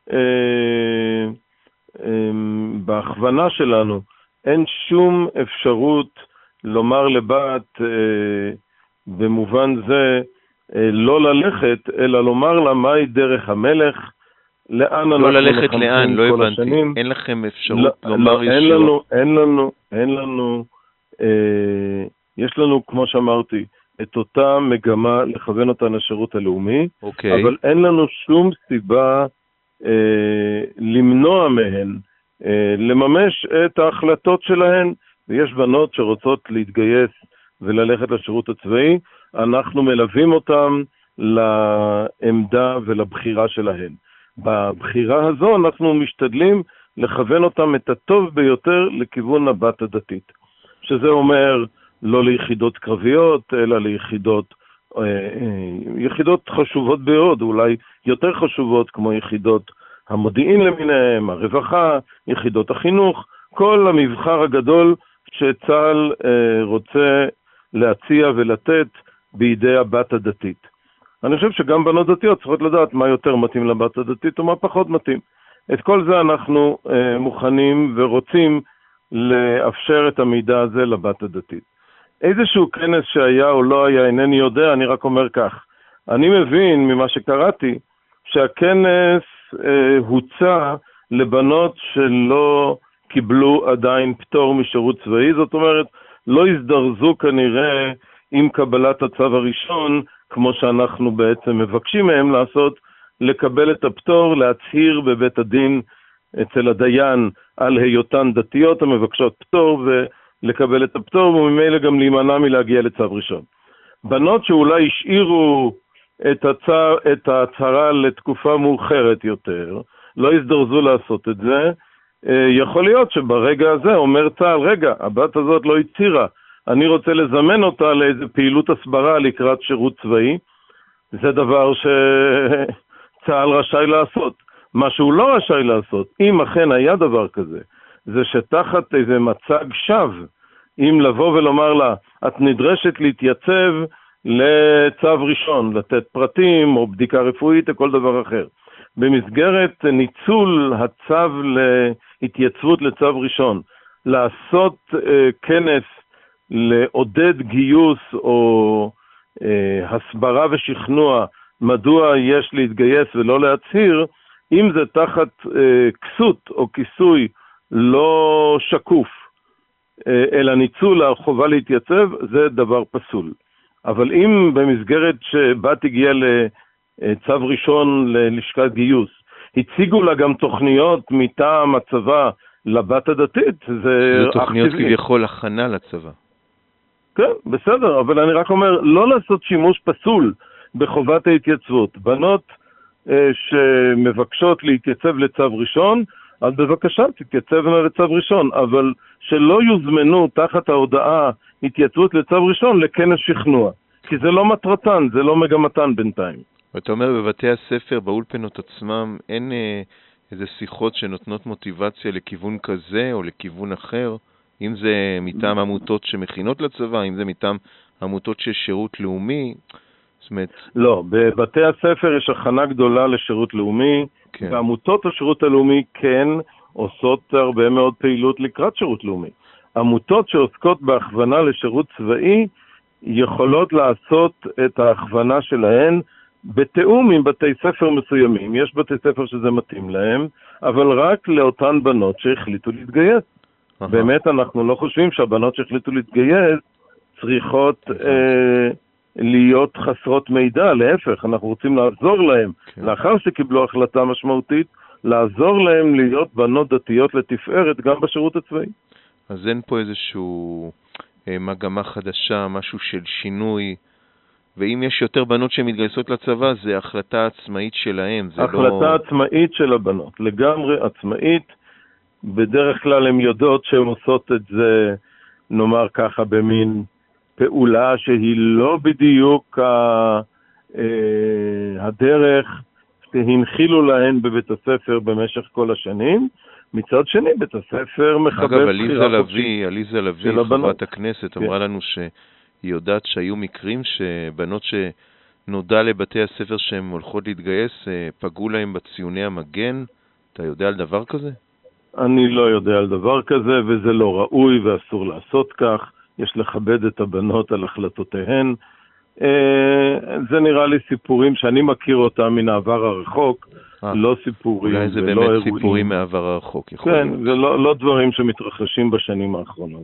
בהכוונה שלנו, אין שום אפשרות לומר לבת במובן זה לא ללכת, אלא לומר לה מהי דרך המלך, לאן אנחנו ללכת לאן, לא הבנתי. אין לכם אפשרות לומר ישיר. אין לנו יש לנו, כמו שאמרתי, את אותה מגמה לכוון אותה לשירות הלאומי, אבל אין לנו שום סיבה למנוע מהן, לממש את ההחלטות שלהן, ויש בנות שרוצות להתגייס וללכת לשירות הצבאי, אנחנו מלווים אותם לעמדה ולבחירה שלהן. בבחירה הזו אנחנו משתדלים לכוון אותם את הטוב ביותר לכיוון הבת הדתית, שזה אומר לא ליחידות קרביות, אלא ליחידות חשובות מאוד, אולי יותר חשובות, כמו יחידות המודיעין למיניהם, הרווחה, יחידות החינוך, כל המבחר הגדול שצה"ל רוצה להציע ולתת בידי הבת הדתית. אני חושב שגם בנות דתיות צריכות לדעת מה יותר מתאים לבת הדתית ומה פחות מתאים. את כל זה אנחנו מוכנים ורוצים לאפשר את המידע הזה לבת הדתית. איזשהו כנס שהיה או לא היה, אינני יודע, אני רק אומר כך. אני מבין ממה שקראתי שהכנס הוצע לבנות שלא קיבלו עדיין פטור משירות צבאי, זאת אומרת, לא הזדרזו כנראה עם קבלת הצו הראשון, כמו שאנחנו בעצם מבקשים מהם לעשות, לקבל את הפטור, להצהיר בבית הדין אצל הדיין על היותן דתיות המבקשות פטור ולקבל את הפטור, וממילא גם להימנע מלהגיע לצו ראשון. בנות שאולי השאירו את ההצהרה לתקופה מאוחרת יותר, לא הזדרזו לעשות את זה, יכול להיות שברגע הזה אומר צה"ל, רגע, הבת הזאת לא הצהירה, אני רוצה לזמן אותה לאיזו פעילות הסברה לקראת שירות צבאי, זה דבר שצה"ל רשאי לעשות. מה שהוא לא רשאי לעשות, אם אכן היה דבר כזה, זה שתחת איזה מצג שווא, אם לבוא ולומר לה, את נדרשת להתייצב לצו ראשון, לתת פרטים או בדיקה רפואית או כל דבר אחר. במסגרת ניצול הצו להתייצבות לצו ראשון, לעשות כנס לעודד גיוס או הסברה ושכנוע מדוע יש להתגייס ולא להצהיר, אם זה תחת כסות או כיסוי לא שקוף, אלא ניצול החובה להתייצב, זה דבר פסול. אבל אם במסגרת שבת הגיעה לצו ראשון ללשכת גיוס, הציגו לה גם תוכניות מטעם הצבא לבת הדתית, זה תוכניות כביכול הכנה לצבא. כן, בסדר, אבל אני רק אומר, לא לעשות שימוש פסול בחובת ההתייצבות. בנות שמבקשות להתייצב לצו ראשון, אז בבקשה תתייצבנה לצו ראשון, אבל שלא יוזמנו תחת ההודעה התייצבות לצו ראשון לכנס שכנוע, כי זה לא מטרתן, זה לא מגמתן בינתיים. ואתה אומר, בבתי הספר, באולפנות עצמם, אין איזה שיחות שנותנות מוטיבציה לכיוון כזה או לכיוון אחר? אם זה מטעם עמותות שמכינות לצבא, אם זה מטעם עמותות של שירות לאומי, זאת אומרת... לא, בבתי הספר יש הכנה גדולה לשירות לאומי, כן. ועמותות השירות הלאומי כן עושות הרבה מאוד פעילות לקראת שירות לאומי. עמותות שעוסקות בהכוונה לשירות צבאי, יכולות לעשות את ההכוונה שלהן בתאום עם בתי ספר מסוימים. יש בתי ספר שזה מתאים להם, אבל רק לאותן בנות שהחליטו להתגייס. באמת אנחנו לא חושבים שהבנות שהחליטו להתגייס צריכות להיות חסרות מידע, להפך, אנחנו רוצים לעזור להם, לאחר שקיבלו החלטה משמעותית, לעזור להם להיות בנות דתיות לתפארת גם בשירות הצבאי. אז אין פה איזשהו מגמה חדשה, משהו של שינוי, ואם יש יותר בנות שמתגייסות לצבא, זה החלטה עצמאית שלהם. זה החלטה עצמאית של הבנות, לגמרי עצמאית. בדרך כלל הן יודעות שהן עושות את זה, נאמר ככה, במין פעולה שהיא לא בדיוק הדרך שהנחילו להן בבית הספר במשך כל השנים. מצד שני, בית הספר מכבד אגב, עליזה לביא, חברת הכנסת, אמרה לנו שהיא יודעת שהיו מקרים שבנות שנודע לבתי הספר שהן הולכות להתגייס, פגעו להם בציוני המגן. אתה יודע על דבר כזה? אני לא יודע על דבר כזה, וזה לא ראוי ואסור לעשות כך. יש לכבד את הבנות על החלטותיהן. זה נראה לי סיפורים שאני מכיר אותם מן העבר הרחוק, לא סיפורים. אולי זה באמת סיפורים מהעבר הרחוק. כן, זה לא דברים שמתרחשים בשנים האחרונות.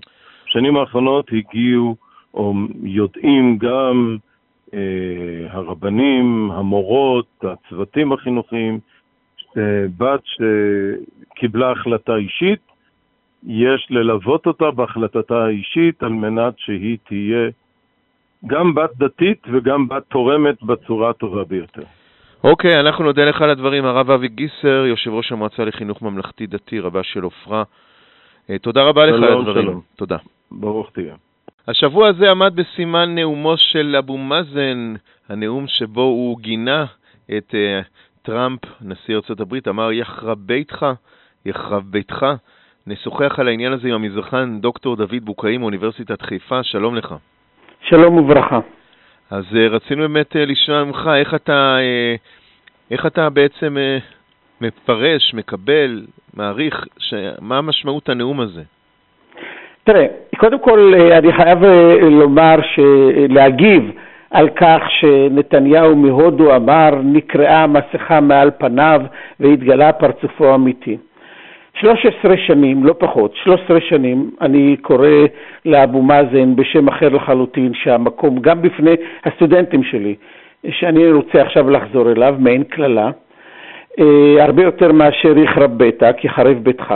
בשנים האחרונות הגיעו, או יודעים גם הרבנים, המורות, הצוותים החינוכיים, בת שקיבלה החלטה אישית, יש ללוות אותה בהחלטתה האישית על מנת שהיא תהיה גם בת דתית וגם בת תורמת בצורה הטובה ביותר. אוקיי, אנחנו נודה לך על הדברים. הרב אבי גיסר, יושב ראש המועצה לחינוך ממלכתי דתי, רבה של עופרה. תודה רבה לך על הדברים. שלום. תודה. ברוך תהיה. השבוע הזה עמד בסימן נאומו של אבו מאזן, הנאום שבו הוא גינה את טראמפ, נשיא ארצות הברית, אמר יחרב ביתך. נשוחח על העניין הזה עם המזרחן דוקטור דוד בוקאי מאוניברסיטת חיפה. שלום לך. שלום וברכה. אז רצינו באמת לשמוע ממך איך אתה בעצם מפרש, מקבל, מעריך, מה משמעות הנאום הזה? תראה, קודם כל אני חייב לומר להגיב על כך שנתניהו מהודו אמר נקראה המסכה מעל פניו והתגלה פרצופו האמיתי. 13 שנים, לא פחות, 13 שנים, אני קורא לאבו מאזן בשם אחר לחלוטין, שהמקום גם בפני הסטודנטים שלי, שאני רוצה עכשיו לחזור אליו, מעין כללה, הרבה יותר מאשר יחרב ביתך, יחרב ביתך,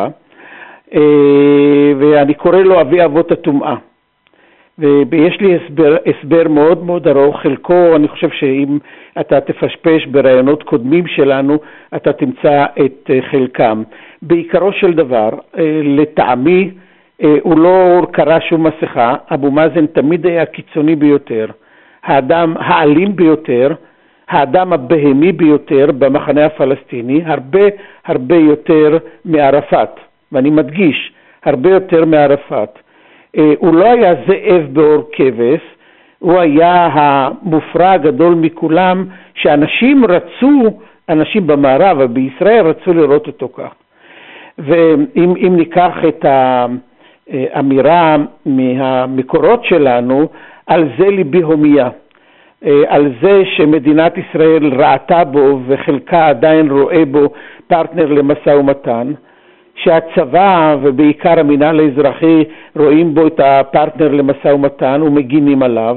ואני קורא לו אבי אבות הטומאה. ויש לי הסבר מאוד מאוד ארוך, חלקו אני חושב שאם אתה תפשפש ברעיונות קודמים שלנו, אתה תמצא את חלקם. בעיקרו של דבר, לטעמי, הוא לא קרא שום מסכה, אבו מאזן תמיד היה קיצוני ביותר, האדם האלים ביותר, האדם הבהמי ביותר במחנה הפלסטיני, הרבה יותר מערפאת, ואני מדגיש, הרבה יותר מערפאת. הוא לא היה זאב באור כבש, הוא היה המופרע הגדול מכולם, שאנשים אנשים במערב ובישראל רצו לראות אותו כך. ואם ניקח את האמירה מהמקורות שלנו, על זה ליבי הומיה, על זה שמדינת ישראל ראתה בו וחלקה עדיין רואה בו פרטנר למשא ומתן, שהצבא ובעיקר המינהל האזרחי רואים בו את הפרטנר למשא ומתן ומגינים עליו,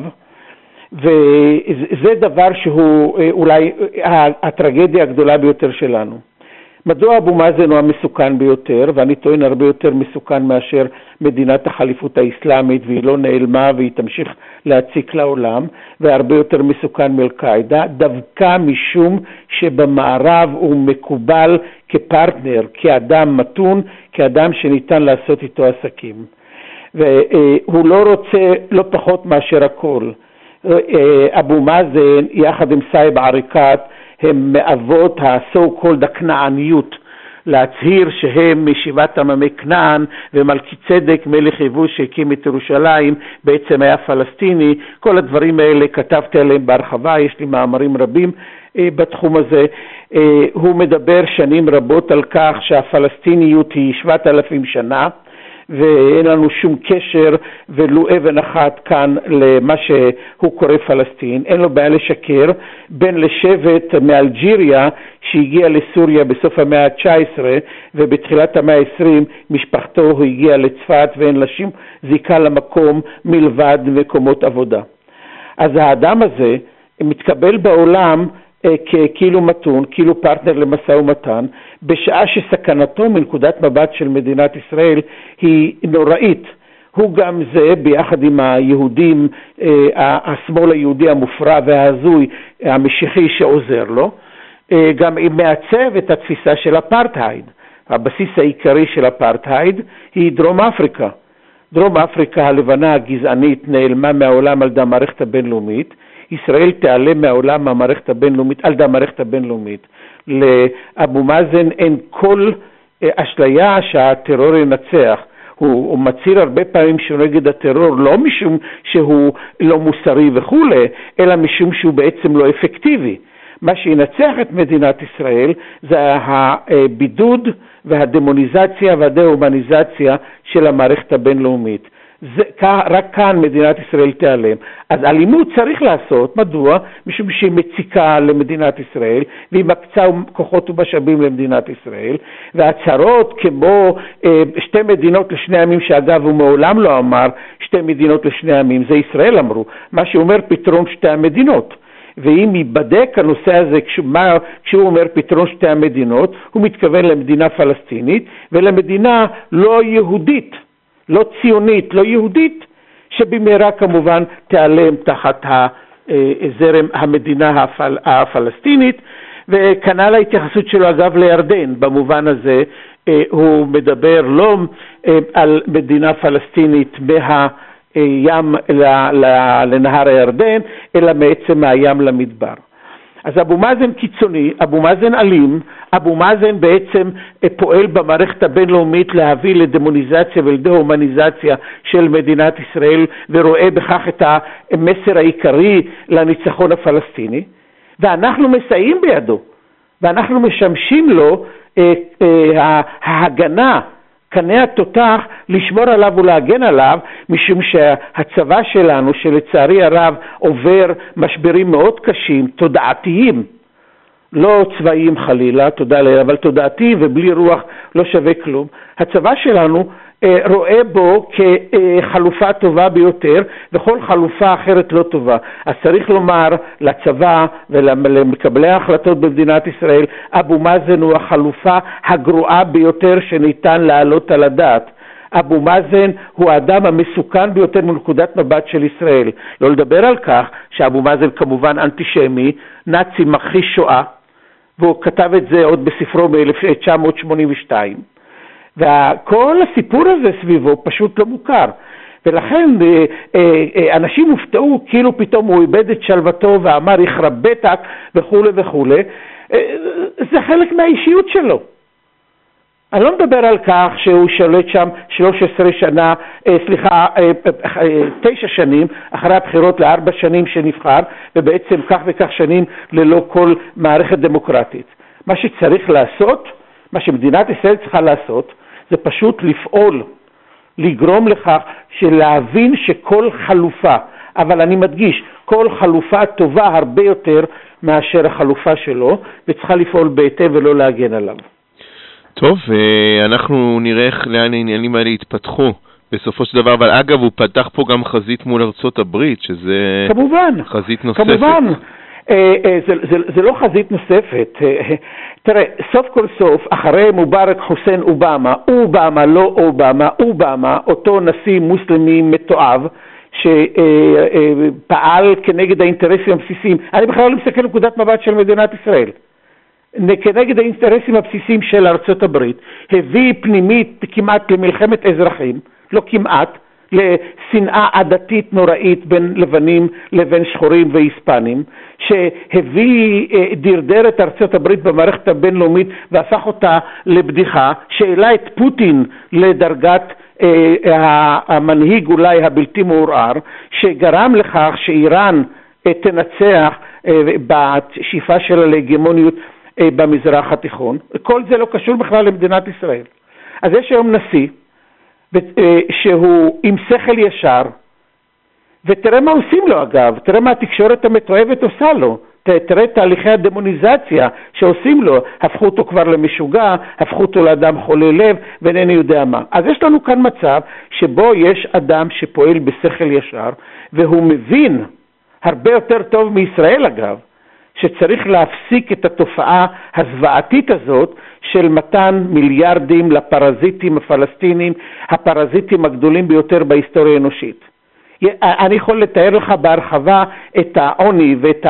וזה דבר שהוא אולי הטרגדיה הגדולה ביותר שלנו. מדוע אבו מאזן הוא המסוכן ביותר, ואני טוען הרבה יותר מסוכן מאשר מדינת החליפות האסלאמית, והיא לא נעלמה והיא תמשיך להציק לעולם, והרבה יותר מסוכן מאל-קאעידה, דווקא משום שבמערב הוא מקובל כפרטנר, כאדם מתון, כאדם שניתן לעשות איתו עסקים. והוא לא רוצה לא פחות מאשר הכל. אבו מאזן יחד עם סאיב עריקאת הם מאבות ה-so called הכנעניות, להצהיר שהם משיבת עממי כנען, ומלכי צדק מלך יבוש שהקים את ירושלים בעצם היה פלסטיני. כל הדברים האלה כתבתי עליהם בהרחבה, יש לי מאמרים רבים בתחום הזה. הוא מדבר שנים רבות על כך שהפלסטיניות היא 7,000 שנה, ואין לנו שום קשר ולו אבן אחת כאן למה שהוא קורא פלסטין. אין לו בעיה לשקר. בין לשבט מאלג'יריה שהגיע לסוריה בסוף המאה ה-19 ובתחילת המאה ה-20 משפחתו הוא הגיע לצפת, ואין לה שום זיקה למקום מלבד מקומות עבודה. אז האדם הזה מתקבל בעולם כאילו מתון, כאילו פרטנר למשא ומתן, בשעה שסכנתו מנקודת מבט של מדינת ישראל היא נוראית. הוא גם זה ביחד עם היהודים, השמאל היהודי המופרע וההזוי המשיחי שעוזר לו, גם מעצב את התפיסה של אפרטהייד. הבסיס העיקרי של אפרטהייד היא דרום אפריקה. דרום אפריקה הלבנה הגזענית נעלמה מהעולם על ידי המערכת הבינלאומית, ישראל תיעלם מהעולם מהמערכת הבינלאומית, על ידי המערכת הבינלאומית. לאבו מאזן אין כל אשליה שהטרור ינצח. הוא מצהיר הרבה פעמים שהוא נגד הטרור, לא משום שהוא לא מוסרי וכו', אלא משום שהוא בעצם לא אפקטיבי. מה שינצח את מדינת ישראל זה הבידוד והדמוניזציה והדה-הומניזציה של המערכת הבינלאומית. רק כאן מדינת ישראל תיעלם. אז אלימות צריך לעשות, מדוע? משום שהיא מציקה למדינת ישראל, והיא מקצה כוחות ומשאבים למדינת ישראל, והצהרות כמו שתי מדינות לשני עמים, שאגב הוא מעולם לא אמר שתי מדינות לשני עמים, זה ישראל אמרו, מה שאומר פתרון שתי המדינות. ואם ייבדק הנושא הזה כשהוא אומר פתרון שתי המדינות, הוא מתכוון למדינה פלסטינית ולמדינה לא יהודית, לא ציונית, לא יהודית, שבמהרה כמובן תיעלם תחת זרם המדינה הפלסטינית. וכנ"ל ההתייחסות שלו אגב לירדן, במובן הזה הוא מדבר לא על מדינה פלסטינית מהים לנהר הירדן, אלא בעצם מהים למדבר. אז אבו מאזן קיצוני, אבו מאזן אלים, אבו מאזן בעצם פועל במערכת הבינלאומית להביא לדמוניזציה ולדה-הומניזציה של מדינת ישראל, ורואה בכך את המסר העיקרי לניצחון הפלסטיני, ואנחנו מסייעים בידו, ואנחנו משמשים לו ההגנה, קנה התותח, לשמור עליו ולהגן עליו, משום שהצבא שלנו, שלצערי הרב עובר משברים מאוד קשים, תודעתיים, לא צבאיים חלילה, תודה לאל, אבל תודעתי ובלי רוח לא שווה כלום. הצבא שלנו רואה בו כחלופה טובה ביותר, וכל חלופה אחרת לא טובה. אז צריך לומר לצבא ולמקבלי ההחלטות במדינת ישראל, אבו מאזן הוא החלופה הגרועה ביותר שניתן להעלות על הדעת. אבו מאזן הוא האדם המסוכן ביותר מנקודת מבט של ישראל. לא לדבר על כך שאבו מאזן כמובן אנטישמי, נאצי, מכחיש שואה, והוא כתב את זה עוד בספרו מ-1982. וכל הסיפור הזה סביבו פשוט לא מוכר. ולכן אנשים הופתעו כאילו פתאום הוא איבד את שלוותו ואמר יחרב ביתק וכו' וכו'. זה חלק מהאישיות שלו. אני לא מדבר על כך שהוא שולט שם 9 שנים אחרי הבחירות ל4 שנים שנבחר, ובעצם כך וכך שנים ללא כל מערכת דמוקרטית. מה שצריך לעשות, מה שמדינת ישראל צריכה לעשות, זה פשוט לפעול, לגרום לכך להבין שכל חלופה, אבל אני מדגיש, כל חלופה טובה הרבה יותר מאשר החלופה שלו, וצריכה לפעול בהיטב ולא להגן עליו. טוב, אנחנו נראה לאן העניינים האלה יתפתחו בסופו של דבר, אבל אגב הוא פתח פה גם חזית מול ארצות הברית, שזה כמובן, חזית נוספת. כמובן, זה לא חזית נוספת. תראה, סוף כל סוף, אחרי מובארק חוסיין אובמה, לא אובמה, אותו נשיא מוסלמי מתועב, שפעל כנגד האינטרסים הבסיסיים, אני בכלל לא מסתכל נקודת מבט של מדינת ישראל, כנגד האינטרסים הבסיסיים של ארצות הברית, הביא פנימית כמעט למלחמת אזרחים, לא כמעט, לשנאה עדתית נוראית בין לבנים לבין שחורים והיספנים, שהביא, דרדר את ארצות הברית במערכת הבינלאומית והפך אותה לבדיחה, שהעלה את פוטין לדרגת המנהיג אולי הבלתי מעורער, שגרם לכך שאיראן תנצח בשאיפה שלה להגמוניות במזרח התיכון. כל זה לא קשור בכלל למדינת ישראל. אז יש היום נשיא שהוא עם שכל ישר, ותראה מה עושים לו אגב, תראה מה התקשורת המתועבת עושה לו, תראה תהליכי הדמוניזציה שעושים לו, הפכו אותו כבר למשוגע, הפכו אותו לאדם חולה לב ואינני יודע מה. אז יש לנו כאן מצב שבו יש אדם שפועל בשכל ישר, והוא מבין הרבה יותר טוב מישראל אגב, שצריך להפסיק את התופעה הזוועתית הזאת של מתן מיליארדים לפרזיטים הפלסטינים, הפרזיטים הגדולים ביותר בהיסטוריה האנושית. אני יכול לתאר לך בהרחבה את העוני ואת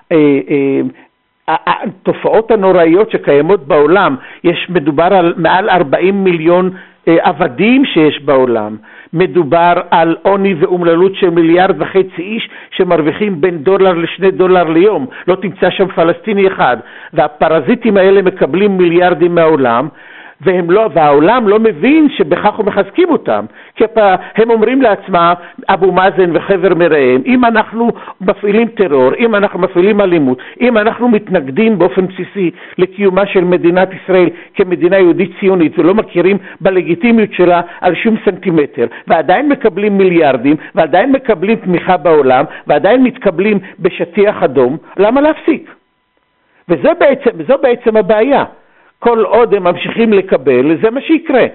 התופעות הנוראיות שקיימות בעולם. מדובר על מעל 40 מיליון עבדים שיש בעולם. מדובר על עוני ואומללות של 1.5 מיליארד איש שמרוויחים בין $1 ל$2 ליום. לא תמצא שם פלסטיני אחד. והפרזיטים האלה מקבלים מיליארדים מהעולם. והעולם לא מבין שבכך הם מחזקים אותם, כי הם אומרים לעצמם, אבו מאזן וחבר מרעיהם, אם אנחנו מפעילים טרור, אם אנחנו מפעילים אלימות, אם אנחנו מתנגדים באופן בסיסי לקיומה של מדינת ישראל כמדינה יהודית ציונית ולא מכירים בלגיטימיות שלה על שום סנטימטר, ועדיין מקבלים מיליארדים, ועדיין מקבלים תמיכה בעולם, ועדיין מתקבלים בשטיח אדום, למה להפסיק? וזו בעצם הבעיה. כל עוד הם ממשיכים לקבל, זה מה שיקרה.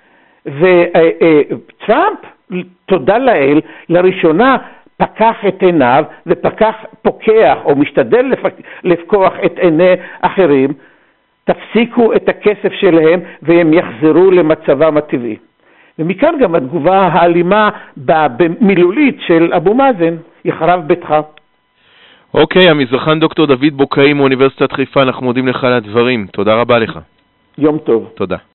וטראמפ, תודה לאל, לראשונה פקח את עיניו, פוקח או משתדל לפקוח את עיני אחרים, תפסיקו את הכסף שלהם והם יחזרו למצבם הטבעי. ומכאן גם התגובה האלימה במילולית של אבו מאזן, יחרב ביתך. אוקיי, המזרחן דוקטור דוד בוקאי מאוניברסיטת חיפה, אנחנו מודים לך על הדברים. תודה רבה לך. יום טוב. תודה.